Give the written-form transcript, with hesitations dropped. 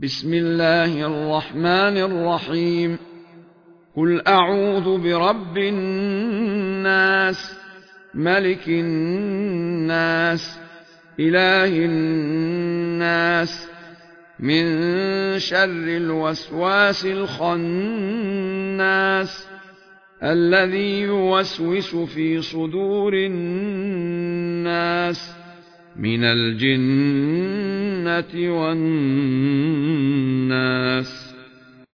بسم الله الرحمن الرحيم. قل أعوذ برب الناس، ملك الناس، إله الناس، من شر الوسواس الخناس الذي يوسوس في صدور الناس من الجنة والناس.